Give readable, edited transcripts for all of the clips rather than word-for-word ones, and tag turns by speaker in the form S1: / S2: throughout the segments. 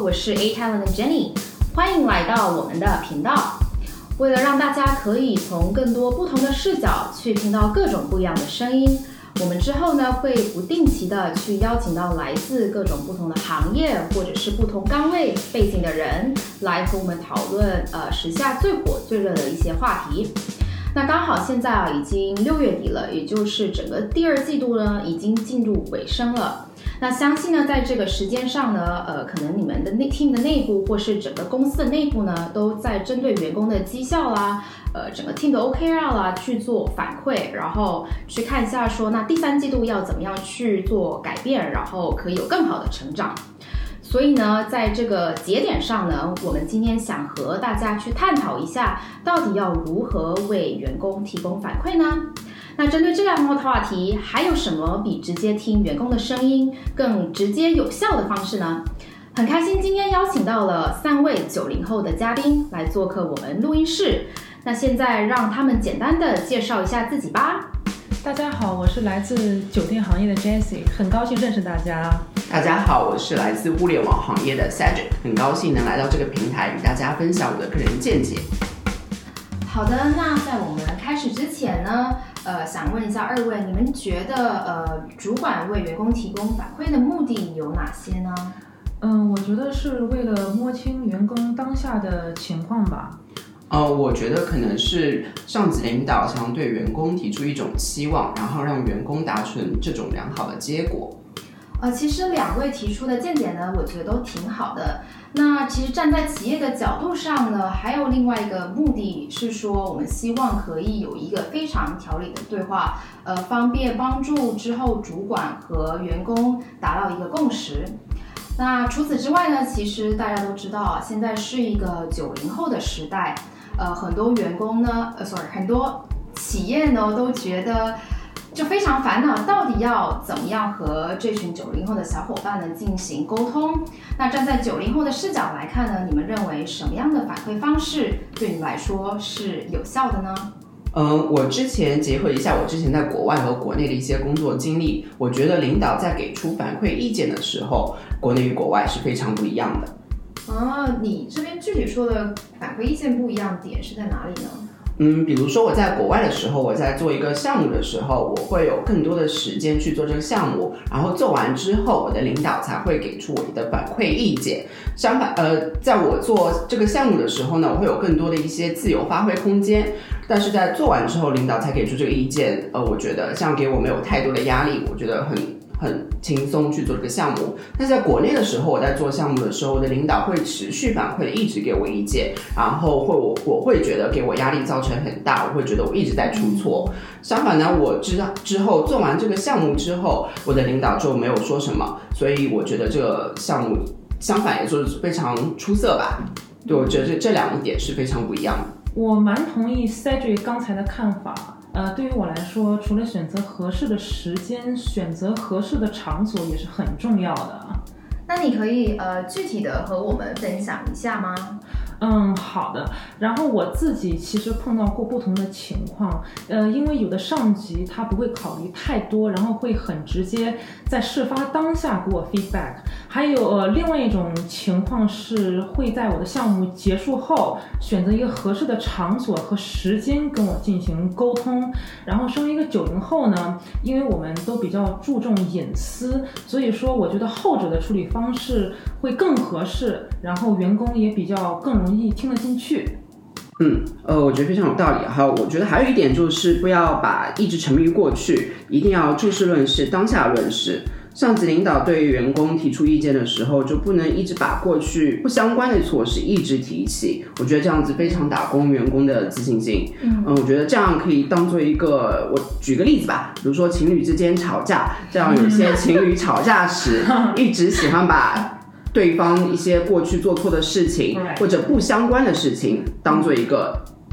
S1: 我是 A-Talent 的 Jenny， 欢迎来到我们的频道。为了让大家可以从更多不同的视角去听到各种不一样的声音，我们之后呢会不定期的去邀请到来自各种不同的行业或者是不同岗位背景的人来和我们讨论时下最火最热的一些话题。那刚好现在已经6月底了，也就是整个第2季度呢已经进入尾声了。那相信呢，在这个时间上呢，可能你们的team 的内部或是整个公司的内部呢，都在针对员工的绩效啦，整个 team 的 OKR 啦去做反馈，然后去看一下说，那第3季度要怎么样去做改变，然后可以有更好的成长。所以呢，在这个节点上呢，我们今天想和大家去探讨一下，到底要如何为员工提供反馈呢？那针对这两个话题，还有什么比直接听员工的声音更直接有效的方式呢？很开心今天邀请到了3位90后的嘉宾来做客我们录音室。那现在让他们简单的介绍一下自己吧。
S2: 大家好，我是来自酒店行业的 Jessie， 很高兴认识大家。
S3: 大家好，我是来自物联网行业的 Cedric， 很高兴能来到这个平台与大家分享我的个人见解。
S1: 好的，那在我们开始之前呢，想问一下2位，你们觉得主管为员工提供反馈的目的有哪些呢？
S2: 我觉得是为了摸清员工当下的情况吧。
S3: 我觉得可能是上级领导想对员工提出一种期望，然后让员工达成这种良好的结果。
S1: 其实2位提出的见解呢，我觉得都挺好的。那其实站在企业的角度上呢，还有另外一个目的是说，我们希望可以有一个非常条理的对话，方便帮助之后主管和员工达到一个共识。那除此之外呢，其实大家都知道，现在是一个90后的时代，很多员工呢，很多企业呢都觉得就非常烦恼，到底要怎么样和这群90后的小伙伴呢进行沟通？那站在90后的视角来看呢，你们认为什么样的反馈方式对你们来说是有效的呢？
S3: 我之前结合一下我之前在国外和国内的一些工作经历，我觉得领导在给出反馈意见的时候，国内与国外是非常不一样的。
S1: 你这边具体说的反馈意见不一样点是在哪里呢？
S3: 比如说我在国外的时候，我在做一个项目的时候，我会有更多的时间去做这个项目，然后做完之后，我的领导才会给出我的反馈意见。相反，在我做这个项目的时候呢，我会有更多的一些自由发挥空间，但是在做完之后，领导才给出这个意见，我觉得这样给我没有太多的压力，我觉得很轻松去做这个项目。但在国内的时候，我在做项目的时候，我的领导会持续反馈的一直给我意见，然后我会觉得给我压力造成很大，我会觉得我一直在出错。相反呢，我之后做完这个项目之后，我的领导就没有说什么，所以我觉得这个项目相反也说是非常出色吧。对，我觉得这2点是非常不一样的。
S2: 我蛮同意 Cedric 刚才的看法。对于我来说，除了选择合适的时间，选择合适的场所也是很重要的。
S1: 那你可以具体的和我们分享一下吗？
S2: 好的。然后我自己其实碰到过不同的情况，因为有的上级他不会考虑太多，然后会很直接在事发当下给我 feedback。还有另外一种情况是会在我的项目结束后选择一个合适的场所和时间跟我进行沟通。然后身为一个90后呢，因为我们都比较注重隐私，所以说我觉得后者的处理方式会更合适，然后员工也比较更容易听得进去。
S3: 我觉得非常有道理。还有，我觉得还有一点就是不要一直沉迷于过去，一定要就事论事，当下论事。上级领导对员工提出意见的时候，就不能一直把过去不相关的错事一直提起，我觉得这样子非常打攻员工的自信心。我觉得这样可以当做一个，我举个例子吧，比如说情侣之间吵架，这样有些情侣吵架时一直喜欢把对方一些过去做错的事情或者不相关的事情当做一个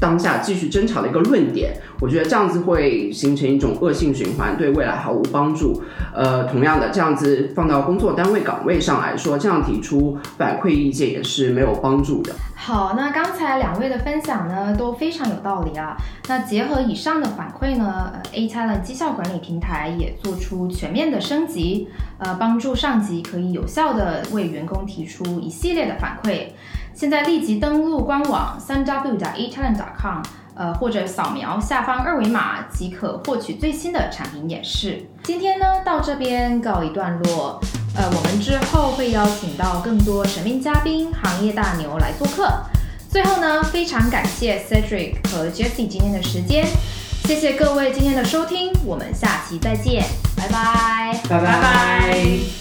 S3: 当下继续争吵的一个论点，我觉得这样子会形成一种恶性循环，对未来毫无帮助。同样的，这样子放到工作单位岗位上来说，这样提出反馈意见也是没有帮助的。
S1: 好，那刚才2位的分享呢都非常有道理啊。那结合以上的反馈呢，A-Talent 绩效管理平台也做出全面的升级，帮助上级可以有效的为员工提出一系列的反馈。现在立即登录官网 3w.atalent.com， 或者扫描下方2维码即可获取最新的产品演示。今天呢到这边告一段落，我们之后会邀请到更多神秘嘉宾、行业大牛来做客。最后呢，非常感谢 Cedric 和 Jessie 今天的时间，谢谢各位今天的收听，我们下期再见，拜拜，
S3: 拜拜。